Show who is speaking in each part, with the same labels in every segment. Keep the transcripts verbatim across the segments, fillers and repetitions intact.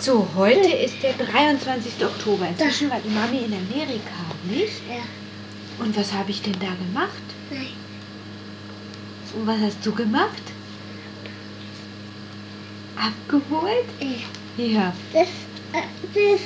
Speaker 1: So, heute ist der dreiundzwanzigste Oktober. Inzwischen war die Mami in Amerika, nicht?
Speaker 2: Ja.
Speaker 1: Und was habe ich denn da gemacht?
Speaker 2: Nein.
Speaker 1: Und was hast du gemacht? Abgeholt?
Speaker 2: Ja.
Speaker 1: Ja.
Speaker 2: Das, äh, das,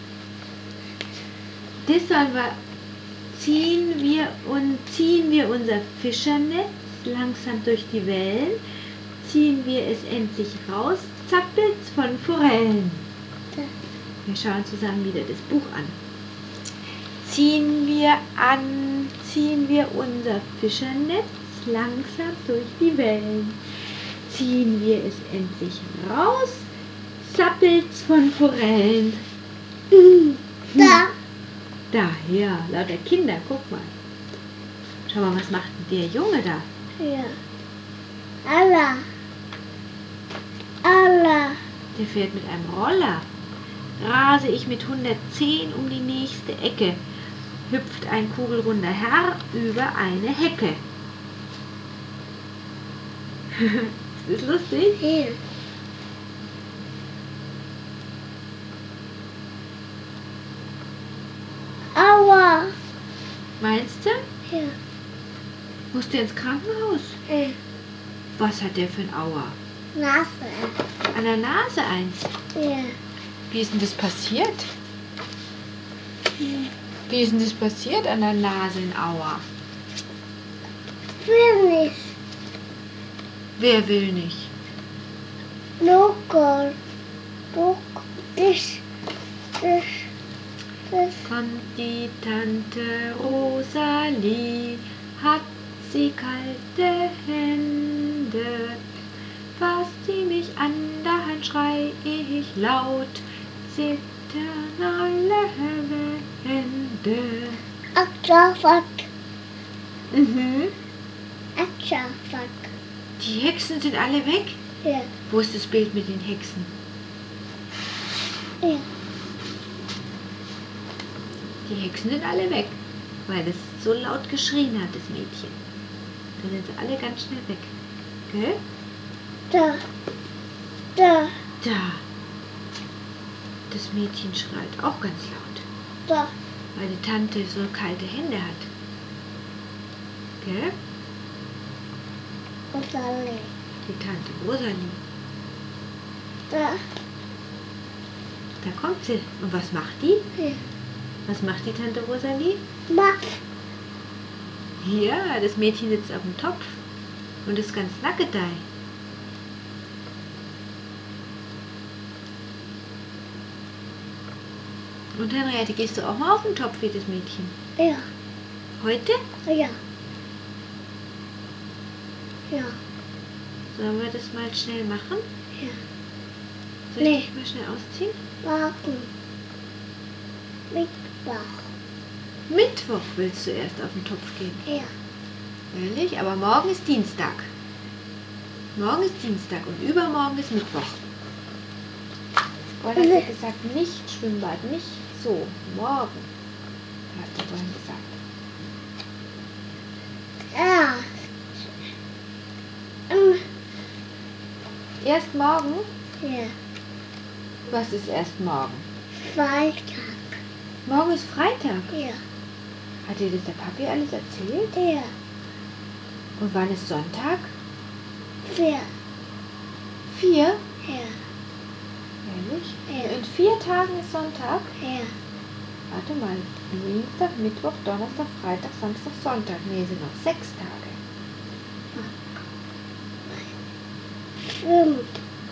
Speaker 1: Das sollen wir, ziehen wir und ziehen wir unser Fischernetz langsam durch die Wellen, ziehen wir es endlich raus, zappelt's von Forellen.
Speaker 2: da.
Speaker 1: Wir schauen zusammen wieder das Buch an. Ziehen wir an, ziehen wir unser Fischernetz langsam durch die Wellen. Ziehen wir es endlich raus, zappelt's von Forellen.
Speaker 2: Da.
Speaker 1: Da, ja, lauter Kinder, guck mal. Schau mal, was macht denn der Junge da?
Speaker 2: Ja. Allah. Allah.
Speaker 1: Der fährt mit einem Roller. Rase ich mit hundertzehn um die nächste Ecke, hüpft ein kugelrunder Herr über eine Hecke. Ist das lustig?
Speaker 2: Ja. Aua.
Speaker 1: Meinst du?
Speaker 2: Ja.
Speaker 1: Musst du ins Krankenhaus?
Speaker 2: Äh,
Speaker 1: Was hat der für ein Aua?
Speaker 2: Nase.
Speaker 1: An der Nase eins.
Speaker 2: Ja.
Speaker 1: Wie ist denn das passiert? Wie ist denn das passiert an der Nase in Aua?
Speaker 2: Will nicht.
Speaker 1: Wer will nicht?
Speaker 2: Local. Look. Das. Das. Das.
Speaker 1: Kommt die Tante Rosalie, hat sie kalte Hände. Fasst sie mich an der Hand, schrei ich laut, zittern alle Hände.
Speaker 2: Akzafak.
Speaker 1: Mhm.
Speaker 2: Akzafak.
Speaker 1: Die Hexen sind alle weg?
Speaker 2: Ja.
Speaker 1: Wo ist das Bild mit den Hexen?
Speaker 2: Ja.
Speaker 1: Die Hexen sind alle weg, weil es so laut geschrien hat, das Mädchen. Dann sind sie alle ganz schnell weg. Gell?
Speaker 2: Da. Da.
Speaker 1: Da. Das Mädchen schreit auch ganz laut,
Speaker 2: Da.
Speaker 1: weil die Tante so kalte Hände hat. Gell?
Speaker 2: Rosalie.
Speaker 1: Die Tante Rosalie.
Speaker 2: Da.
Speaker 1: Da kommt sie. Und was macht die?
Speaker 2: Ja.
Speaker 1: Was macht die Tante Rosalie?
Speaker 2: Max.
Speaker 1: Ja, das Mädchen sitzt auf dem Topf und ist ganz nackedei. Und Henriette, gehst du auch mal auf den Topf wie das Mädchen?
Speaker 2: Ja.
Speaker 1: Heute?
Speaker 2: Ja. Ja.
Speaker 1: Sollen wir das mal schnell machen?
Speaker 2: Ja.
Speaker 1: Soll ich
Speaker 2: Nee.
Speaker 1: dich mal schnell ausziehen?
Speaker 2: Morgen. Mittwoch.
Speaker 1: Mittwoch willst du erst auf den Topf gehen.
Speaker 2: Ja.
Speaker 1: Ehrlich? Aber morgen ist Dienstag. Morgen ist Dienstag und übermorgen ist Mittwoch. Vorhin hat sie gesagt, nicht Schwimmbad, nicht so. Morgen, hat sie vorhin gesagt.
Speaker 2: Ja. Ähm,
Speaker 1: Erst morgen?
Speaker 2: Ja.
Speaker 1: Was ist erst morgen?
Speaker 2: Freitag.
Speaker 1: Morgen ist Freitag.
Speaker 2: Ja.
Speaker 1: Hat dir das der Papi alles erzählt?
Speaker 2: Ja.
Speaker 1: Und wann ist Sonntag?
Speaker 2: Vier.
Speaker 1: Vier?
Speaker 2: Ja.
Speaker 1: Ehrlich?
Speaker 2: Ja.
Speaker 1: In vier Tagen ist Sonntag?
Speaker 2: Ja.
Speaker 1: Warte mal. Dienstag, Mittwoch, Donnerstag, Freitag, Samstag, Sonntag. Nee, sind noch sechs Tage.
Speaker 2: Fünf.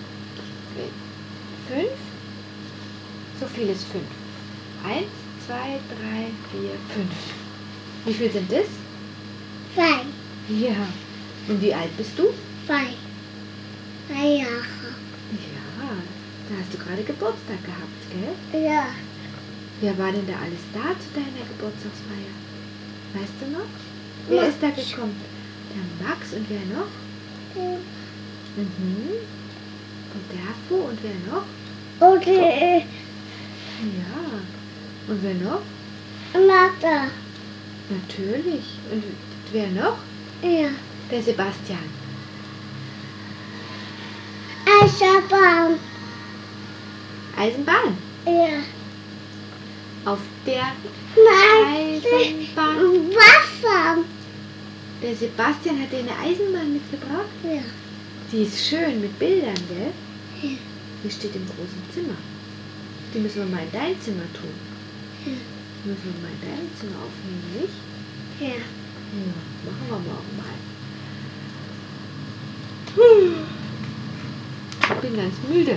Speaker 1: Fünf? So viel ist fünf. Eins, zwei, drei, vier, fünf. Wie viel sind das?
Speaker 2: Zwei.
Speaker 1: Ja. Und wie alt bist du?
Speaker 2: Zwei. Drei Jahre.
Speaker 1: Ja, da hast du gerade Geburtstag gehabt, gell?
Speaker 2: Ja.
Speaker 1: Wer war denn da alles da zu deiner Geburtstagsfeier? Weißt du noch? Wer ist da
Speaker 2: Max.
Speaker 1: gekommen? Der Max und wer noch?
Speaker 2: Ja.
Speaker 1: Mhm. Und der Fu und wer noch?
Speaker 2: Und die
Speaker 1: Ja. Und wer noch?
Speaker 2: Mutter.
Speaker 1: Natürlich. Und wer noch?
Speaker 2: Ja.
Speaker 1: Der Sebastian.
Speaker 2: Eisenbahn.
Speaker 1: Eisenbahn.
Speaker 2: Ja.
Speaker 1: Auf der
Speaker 2: Nein.
Speaker 1: Eisenbahn.
Speaker 2: Wasser.
Speaker 1: Der Sebastian hat dir eine Eisenbahn mitgebracht.
Speaker 2: Ja.
Speaker 1: Die ist schön mit Bildern, gell?
Speaker 2: Ja.
Speaker 1: Die steht im großen Zimmer. Die müssen wir mal in dein Zimmer tun.
Speaker 2: Ja.
Speaker 1: Die müssen wir mal in deinem Zimmer aufhängen, nicht?
Speaker 2: Ja.
Speaker 1: Ja, machen wir morgen mal. Puh. Ich bin ganz müde.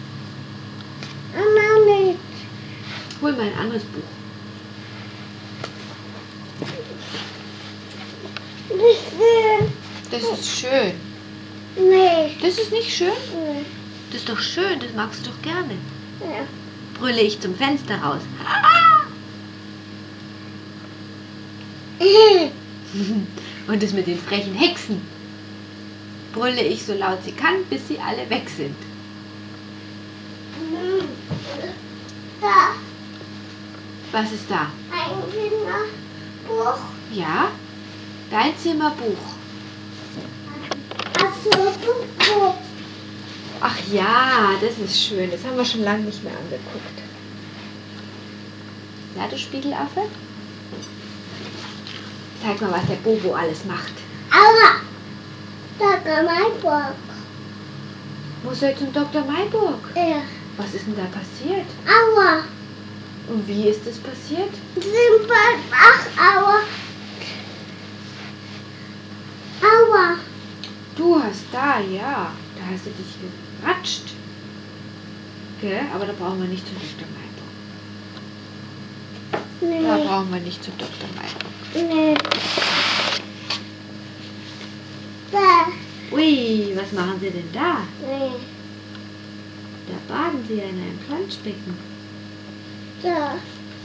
Speaker 2: Mama nicht.
Speaker 1: Hol mal ein anderes Buch.
Speaker 2: Nicht will.
Speaker 1: Das ist schön.
Speaker 2: Nee.
Speaker 1: Das ist nicht schön?
Speaker 2: Nee.
Speaker 1: Das ist doch schön, das magst du doch gerne.
Speaker 2: Ja.
Speaker 1: Brülle ich zum Fenster raus. Und das mit den frechen Hexen. Brülle ich so laut sie kann, bis sie alle weg sind.
Speaker 2: Da.
Speaker 1: Was ist da?
Speaker 2: Ein Kinderbuch.
Speaker 1: Ja? Dein Zimmerbuch.
Speaker 2: Also Buch.
Speaker 1: Ach ja, das ist schön. Das haben wir schon lange nicht mehr angeguckt. Ja, du Spiegelaffe? Zeig mal, was der Bobo alles macht.
Speaker 2: Aber da mein Buch.
Speaker 1: Wo ist er zum Doktor Maiburg?
Speaker 2: Ja.
Speaker 1: Was ist denn da passiert?
Speaker 2: Aua.
Speaker 1: Und wie ist das passiert?
Speaker 2: Sind bald ach, aua. Aua.
Speaker 1: Du hast da, ja. Da hast du dich geratscht. Gell? Aber da brauchen wir nicht zum Doktor Maiburg. Da
Speaker 2: Nee.
Speaker 1: brauchen wir nicht zum Doktor Maiburg.
Speaker 2: Nee. Da.
Speaker 1: Ui, was machen Sie denn da?
Speaker 2: Nee.
Speaker 1: Da baden Sie ja in einem Planschbecken.
Speaker 2: Da.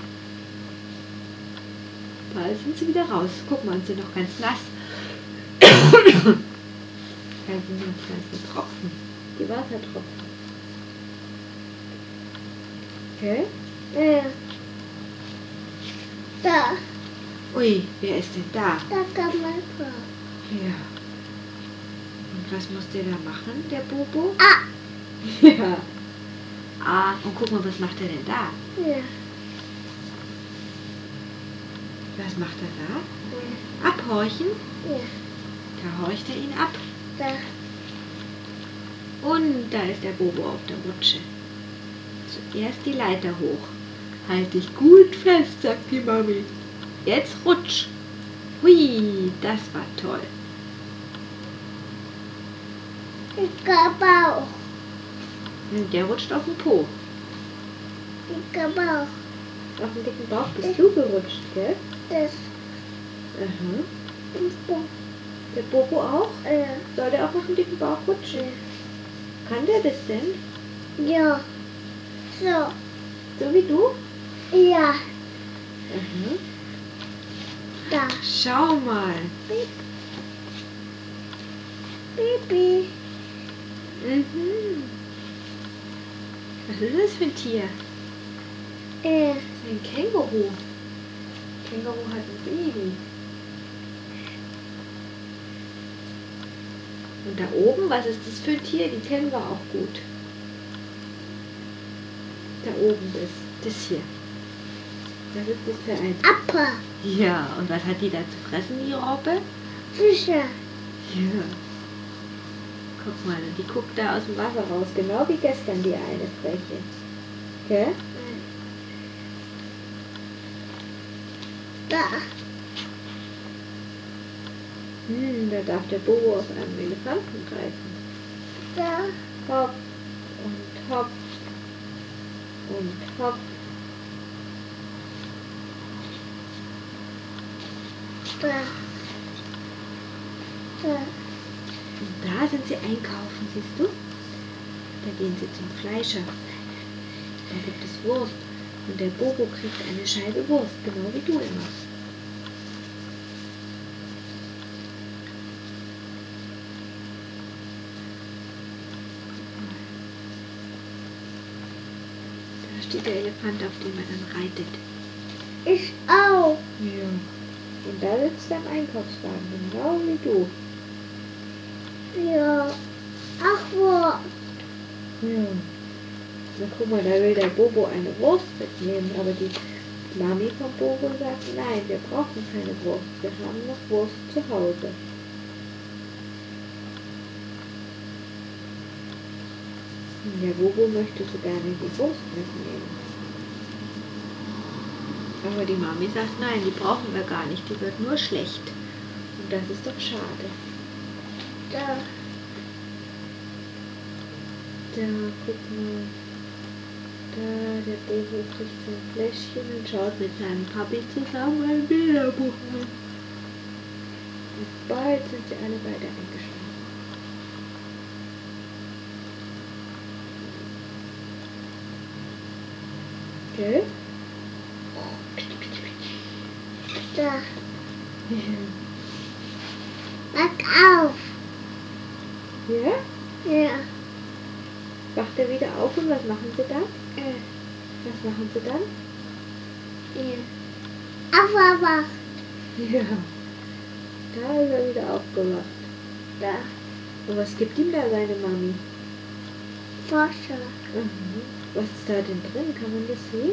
Speaker 1: Bald sind Sie wieder raus. Guck mal, sind noch ganz nass. Da sind noch die ganzen Tropfen. Die Wassertropfen. Okay?
Speaker 2: Ja. Da.
Speaker 1: Ui, wer ist denn da?
Speaker 2: Da kann mein Buch.
Speaker 1: Ja. Und was muss der da machen, der Bobo?
Speaker 2: Ah.
Speaker 1: Ja. Ah, und guck mal, was macht er denn da?
Speaker 2: Ja.
Speaker 1: Was macht er da?
Speaker 2: Ja.
Speaker 1: Abhorchen?
Speaker 2: Ja.
Speaker 1: Da horcht er ihn ab.
Speaker 2: Da.
Speaker 1: Und da ist der Bobo auf der Rutsche. Zuerst die Leiter hoch. Halt dich gut fest, sagt die Mami. Jetzt rutsch. Hui, das war toll.
Speaker 2: Ich kann auch.
Speaker 1: Und der rutscht auf den Po.
Speaker 2: Ich kann auch.
Speaker 1: Auf den dicken Bauch bist du gerutscht, gell?
Speaker 2: Das
Speaker 1: Aha.
Speaker 2: Buch.
Speaker 1: Der Bobo auch?
Speaker 2: Ja.
Speaker 1: Soll der auch auf den dicken Bauch rutschen? Kann der das denn?
Speaker 2: Ja. So.
Speaker 1: So wie du?
Speaker 2: Ja.
Speaker 1: Aha.
Speaker 2: Da.
Speaker 1: Schau mal.
Speaker 2: Baby.
Speaker 1: Mhm. Was ist das für ein Tier?
Speaker 2: Ja.
Speaker 1: Ein Känguru. Känguru hat ein Baby. Und da oben, was ist das für ein Tier? Die kennen wir auch gut. Da oben, das, das hier. Was ist das für ein?
Speaker 2: Appa.
Speaker 1: Ja, und was hat die da zu fressen, die Raupe?
Speaker 2: Fische.
Speaker 1: Ja. Guck mal, die guckt da aus dem Wasser raus, genau wie gestern die eine Freche. Gell?
Speaker 2: Da.
Speaker 1: Hm, da darf der Bobo auf einem Elefanten greifen.
Speaker 2: Da.
Speaker 1: Hopp und hopp und hopp.
Speaker 2: Da. Da.
Speaker 1: Und da sind sie einkaufen, siehst du? Da gehen sie zum Fleischer. Da gibt es Wurst. Und der Bobo kriegt eine Scheibe Wurst, genau wie du immer. Da steht der Elefant, auf dem er dann reitet.
Speaker 2: Ich auch.
Speaker 1: Ja. Und da sitzt er im Einkaufswagen, genau wie du.
Speaker 2: Ja. Ach wo.
Speaker 1: Ja. Na guck mal, da will der Bobo eine Wurst mitnehmen, aber die Mami von Bobo sagt, nein, wir brauchen keine Wurst, wir haben noch Wurst zu Hause. Und der Bobo möchte so gerne die Wurst mitnehmen. Aber die Mami sagt, nein, die brauchen wir gar nicht, die wird nur schlecht. Und das ist doch schade.
Speaker 2: Da.
Speaker 1: Da, guck mal. Da, der Bobo kriegt sein Fläschchen und schaut mit seinem Papi zusammen ein Bilderbuch an. Und bald sind sie alle beide eingeschlafen. Gell?
Speaker 2: Da.
Speaker 1: Ja.
Speaker 2: Mach auf.
Speaker 1: Ja?
Speaker 2: Ja.
Speaker 1: Wacht er wieder auf und was machen sie dann?
Speaker 2: Äh.
Speaker 1: Was machen sie dann?
Speaker 2: Ja. Aufwacht.
Speaker 1: Ja. Da ist er wieder aufgewacht.
Speaker 2: Da.
Speaker 1: Und was gibt ihm da seine Mami?
Speaker 2: Forscher.
Speaker 1: Mhm. Was ist da denn drin? Kann man das sehen?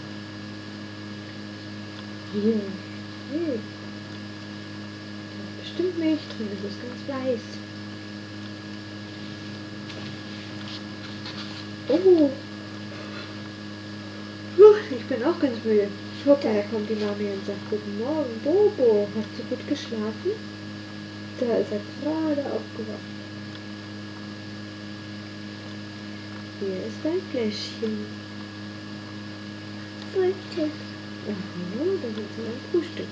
Speaker 1: Ja. Nee. Da ist bestimmt Milch drin, das ist ganz weiß. Oh. Puh, ich bin auch ganz müde. Guck mal, da kommt die Mami und sagt, guten Morgen, Bobo, hast du gut geschlafen? Da ist er gerade aufgewacht. Hier ist dein Fläschchen.
Speaker 2: Frühstück.
Speaker 1: Aha, da sind sie beim Frühstück.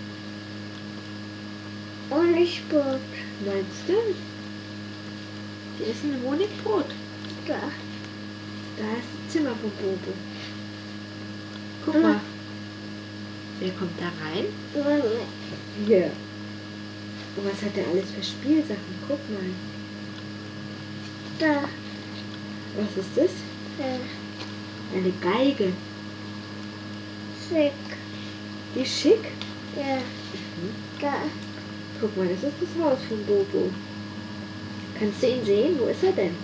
Speaker 2: Ohne Sport.
Speaker 1: Meinst du? Die essen ein Honigbrot.
Speaker 2: Da.
Speaker 1: Da ist das Zimmer von Bobo. Guck
Speaker 2: Mhm.
Speaker 1: mal. Wer kommt da rein?
Speaker 2: Mama.
Speaker 1: Hier. Und was hat der alles für Spielsachen? Guck mal.
Speaker 2: Da.
Speaker 1: Was ist das?
Speaker 2: Da.
Speaker 1: Eine Geige.
Speaker 2: Sick.
Speaker 1: Die ist schick.
Speaker 2: Ja.
Speaker 1: Mhm.
Speaker 2: Da.
Speaker 1: Guck mal, das ist das Haus von Bobo. Kannst du ihn sehen? Wo ist er denn?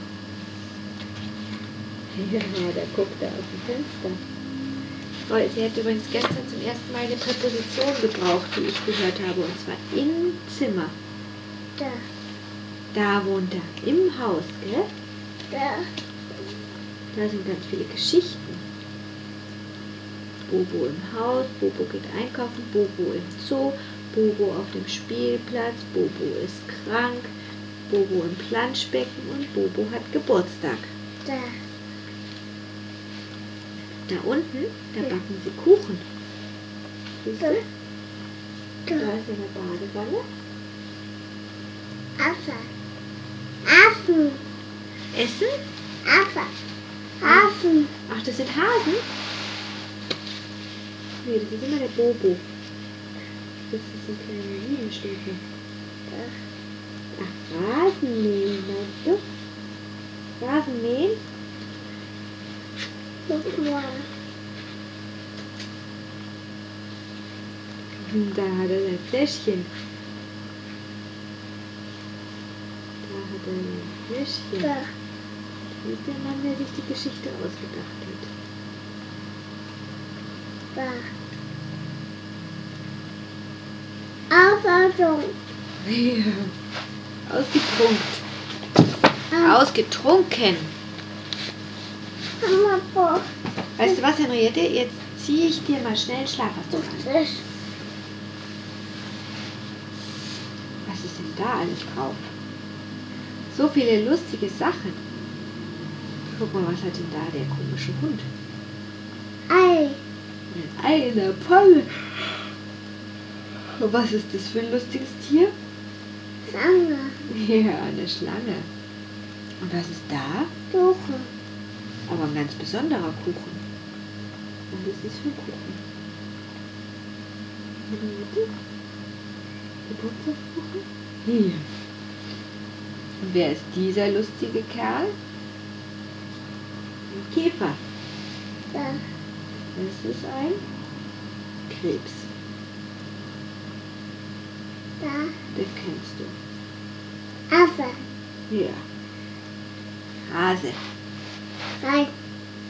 Speaker 1: Ja, da guckt er aus dem Fenster. Oh, sie hat übrigens gestern zum ersten Mal eine Präposition gebraucht, die ich gehört habe, und zwar im Zimmer.
Speaker 2: Da.
Speaker 1: Da wohnt er, im Haus, gell?
Speaker 2: Da.
Speaker 1: Da sind ganz viele Geschichten. Bobo im Haus, Bobo geht einkaufen, Bobo im Zoo, Bobo auf dem Spielplatz, Bobo ist krank, Bobo im Planschbecken und Bobo hat Geburtstag.
Speaker 2: Da.
Speaker 1: Da unten, da
Speaker 2: Ja.
Speaker 1: backen sie Kuchen. Siehst
Speaker 2: Da.
Speaker 1: du?
Speaker 2: Da.
Speaker 1: Da ist eine Badewanne.
Speaker 2: Affe. Affen.
Speaker 1: Essen?
Speaker 2: Affe. Affen.
Speaker 1: Ach, das sind Hasen? Nee, das ist immer der Bobo. Das ist ein kleiner Siebenschläfer.
Speaker 2: Da.
Speaker 1: Ach, Rasenmähen, meinst du? Rasenmähen?
Speaker 2: Guck mal.
Speaker 1: Hm, da hat er sein Fläschchen. Da hat er sein Fläschchen.
Speaker 2: Da.
Speaker 1: Das ist der Mann, der sich die Geschichte ausgedacht hat.
Speaker 2: Da. Aufwartung.
Speaker 1: Ja. Ausgetrunken.
Speaker 2: Ah.
Speaker 1: Ausgetrunken.
Speaker 2: Mama, boah.
Speaker 1: Weißt du was, Henriette? Jetzt ziehe ich dir mal schnell einen Schlafanzug an.
Speaker 2: Das.
Speaker 1: Was ist denn da alles drauf? So viele lustige Sachen. Guck mal, was hat denn da der komische Hund?
Speaker 2: Ei.
Speaker 1: Ein Ei in der Pfanne. Und was ist das für ein lustiges Tier?
Speaker 2: Schlange.
Speaker 1: Ja, eine Schlange. Und was ist da?
Speaker 2: Kuchen.
Speaker 1: Aber ein ganz besonderer Kuchen. Was ist das für ein Kuchen? Henriette? Geburtstagskuchen? Hier. Und wer ist dieser lustige Kerl? Ein Käfer.
Speaker 2: Da.
Speaker 1: Das ist ein Krebs.
Speaker 2: Da.
Speaker 1: Den kennst du.
Speaker 2: Affe.
Speaker 1: Ja. Hase.
Speaker 2: Nein.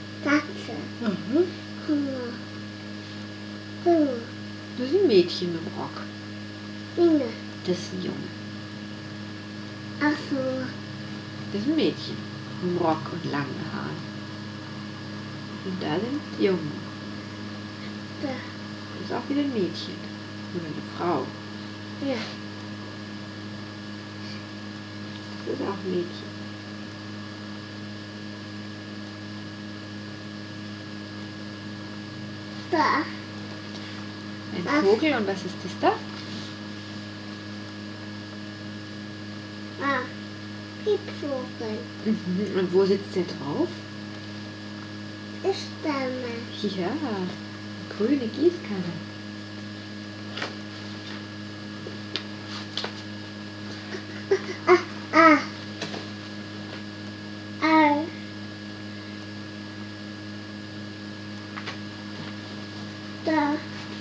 Speaker 1: Mhm.
Speaker 2: Hunger. Hunger.
Speaker 1: Das ist ein Mädchen mit dem Rock.
Speaker 2: Inge.
Speaker 1: Das ist ein Junge.
Speaker 2: Ach so.
Speaker 1: Das ist ein Mädchen mit dem Rock und langen Haaren. Und da sind Jungen.
Speaker 2: Da.
Speaker 1: Das ist auch wieder ein Mädchen. Oder eine Frau.
Speaker 2: Ja.
Speaker 1: Das ist auch ein Mädchen.
Speaker 2: Da.
Speaker 1: Ein
Speaker 2: Was?
Speaker 1: Vogel, und was ist das da?
Speaker 2: Ah. Piepvogel.
Speaker 1: Mhm. Und wo sitzt der drauf?
Speaker 2: Ist da mal.
Speaker 1: Ja, eine grüne Gießkanne.
Speaker 2: Ah. Ah. Ah. Da.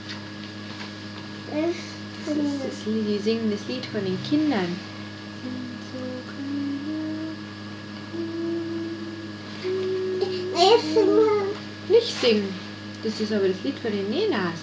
Speaker 2: Ist
Speaker 1: Das ist das Lied, die singen das Lied von den Kindern. Sind so kleine
Speaker 2: Ich singe.
Speaker 1: Nicht singen. Das ist aber das Lied von den Nenas.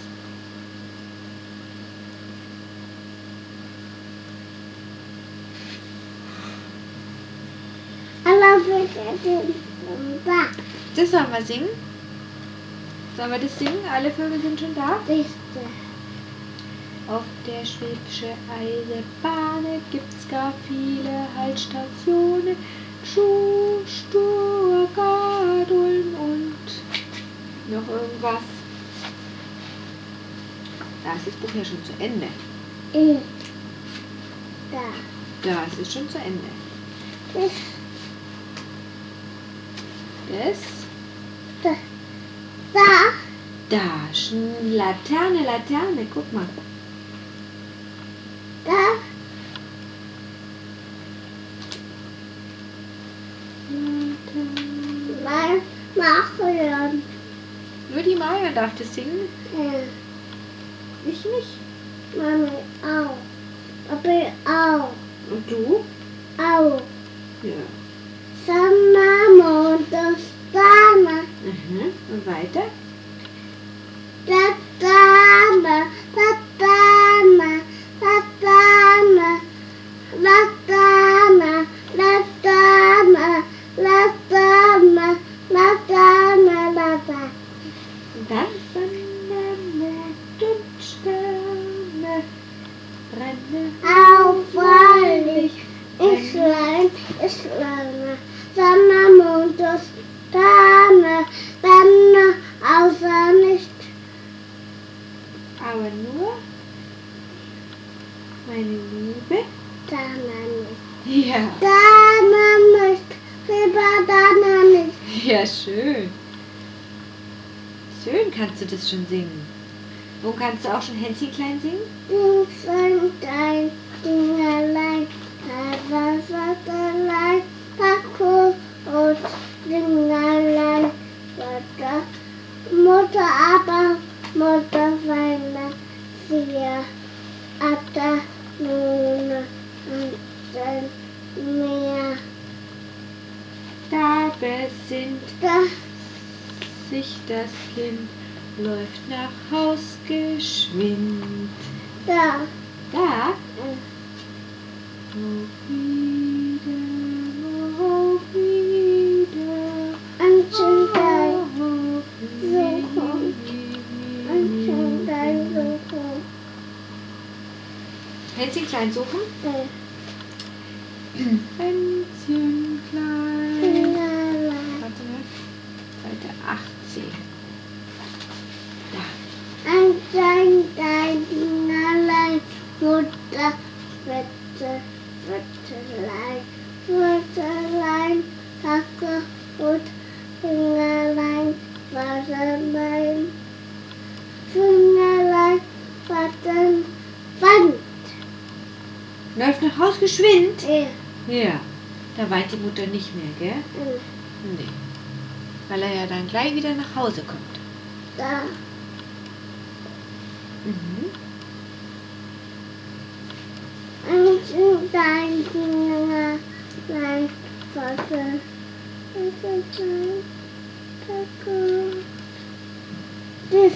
Speaker 2: Allah vergessen. Da.
Speaker 1: Das sollen wir singen? Sollen wir das singen? Alle Vögel sind schon da?
Speaker 2: Siehste.
Speaker 1: Auf der Schwäbische Eisenbahn gibt's gar viele Haltstationen. Schuh, Stuttgart, Ulm und noch irgendwas. Da ist das Buch ja schon zu Ende.
Speaker 2: Ich. Da.
Speaker 1: Da ist es schon zu Ende.
Speaker 2: Ich.
Speaker 1: Das?
Speaker 2: Da. Da.
Speaker 1: Da, Sch- Laterne, Laterne, guck mal.
Speaker 2: Da.
Speaker 1: Laterne.
Speaker 2: Mal machen.
Speaker 1: Nur die Marion darf das singen,
Speaker 2: Ja.
Speaker 1: ich nicht.
Speaker 2: Mami auch. Papi auch.
Speaker 1: Und du?
Speaker 2: Auch.
Speaker 1: Ja.
Speaker 2: Sonne, Mond, Sterne.
Speaker 1: Mhm. Und weiter?
Speaker 2: Da, Dame, da, Dame, da, Dame, da, Dame, da, Dame, da, Dame, da, Dame, da, Dame.
Speaker 1: Da Sonne, Mond und Sterne brennen
Speaker 2: Auf, weil ich, ich leid, ich lerne. Sonne, Mond, Sterne, Sterne, außer nicht.
Speaker 1: aber nur, meine Liebe.
Speaker 2: Dame nicht.
Speaker 1: Ja.
Speaker 2: Dame nicht. Lieber Dame nicht.
Speaker 1: Ja, schön. Schön kannst du das schon singen. Und kannst du auch schon Hänschen klein singen?
Speaker 2: Dings und dein Ding allein. Was hat allein. Paco und Ding allein. Vater, Mutter, aber Mutter weine. Vier. Atta, Nune und dann mehr.
Speaker 1: Da besinnt
Speaker 2: Da.
Speaker 1: sich das Kind, läuft nach Haus geschwind.
Speaker 2: Da.
Speaker 1: Da?
Speaker 2: Äh.
Speaker 1: Auf wieder, auf wieder.
Speaker 2: Anschön dein
Speaker 1: Auf
Speaker 2: Suchen. Anschön dein
Speaker 1: wieder.
Speaker 2: Suchen.
Speaker 1: Hänschen klein suchen?
Speaker 2: Äh.
Speaker 1: Hänschen klein.
Speaker 2: Fingerlein.
Speaker 1: Warte mal. Seite achtzehn. Da.
Speaker 2: Anschön dein Fingerlein. Mutter, Schwätze, Schwätzelein. Schwätzelein. Tacke und Fingerlein. Wasserlein. Fingerlein. Watten. Wand.
Speaker 1: Läuft nach Haus geschwind?
Speaker 2: Äh.
Speaker 1: Ja. Da weint die Mutter nicht mehr, gell?
Speaker 2: Äh.
Speaker 1: Nee. Weil er ja dann gleich wieder nach Hause kommt.
Speaker 2: Da.
Speaker 1: Mhm.
Speaker 2: Anschön dein Fingerlein. Wasser. Wasserlein. Tacke. Das.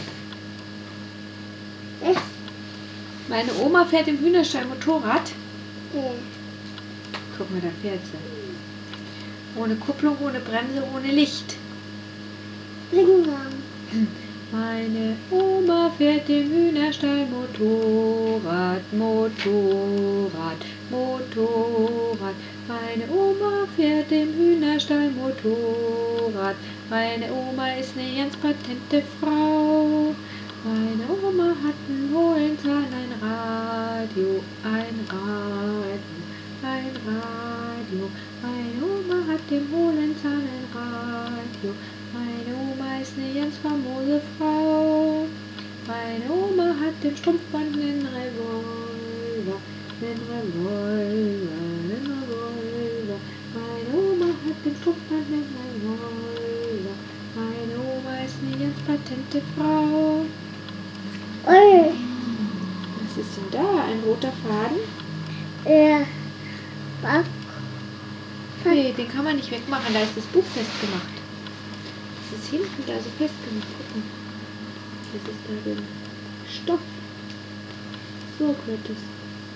Speaker 2: Das.
Speaker 1: Meine Oma fährt im Hühnerstall Motorrad.
Speaker 2: Ja.
Speaker 1: Guck mal, da fährt sie. Ohne Kupplung, ohne Bremse, ohne Licht.
Speaker 2: Blinker.
Speaker 1: Meine Oma fährt im Hühnerstall Motorrad, Motorrad, Motorrad. Meine Oma fährt im Hühnerstall Motorrad. Meine Oma ist eine ganz patente Frau. Meine Oma hat einen hohlen Zahn, ein Radio, ein Radio, ein Radio. Meine Oma hat den hohlen Zahn, ein Radio. Meine Oma ist eine ganz famose Frau. Meine Oma hat im Strumpfband einen Revolver, einen Revolver, einen Revolver. Meine Oma hat im Strumpfband einen Revolver. Meine Oma ist eine ganz patente Frau.
Speaker 2: Ui.
Speaker 1: Was ist denn da? Ein roter Faden?
Speaker 2: Ja. Was?
Speaker 1: Nee, den kann man nicht wegmachen, da ist das Buch festgemacht. Das ist hinten da so festgemacht. Guck mal. Das ist da drin. Stoff. So gehört es.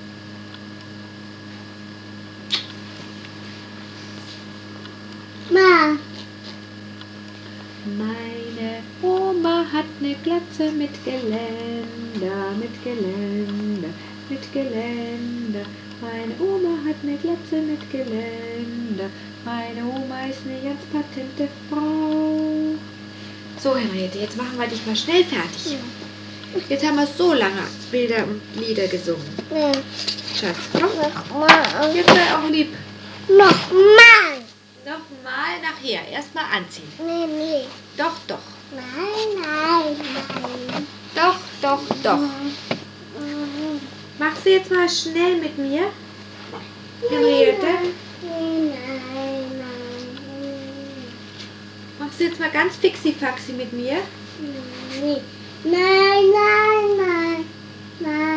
Speaker 2: Ma.
Speaker 1: Meine Oma hat eine Glatze mit Geländer, mit Geländer, mit Geländer. Meine Oma hat eine Glatze mit Geländer. Meine Oma ist eine ganz patente Frau. So, Henriette, jetzt machen wir dich mal schnell fertig. Jetzt haben wir so lange Bilder und Lieder gesungen.
Speaker 2: Ja.
Speaker 1: Schatz, komm.
Speaker 2: Nochmal.
Speaker 1: Jetzt sei auch lieb.
Speaker 2: Nochmal.
Speaker 1: Nochmal nachher. Erstmal anziehen.
Speaker 2: Nee, nee.
Speaker 1: Doch, doch.
Speaker 2: Nein, nein, nein.
Speaker 1: Doch, doch, doch. Machst du jetzt mal schnell mit mir, Henriette?
Speaker 2: Nein, nein, nein.
Speaker 1: Machst du jetzt mal ganz fixi-faxi mit mir?
Speaker 2: Nee. Nein, nein, nein. Nein.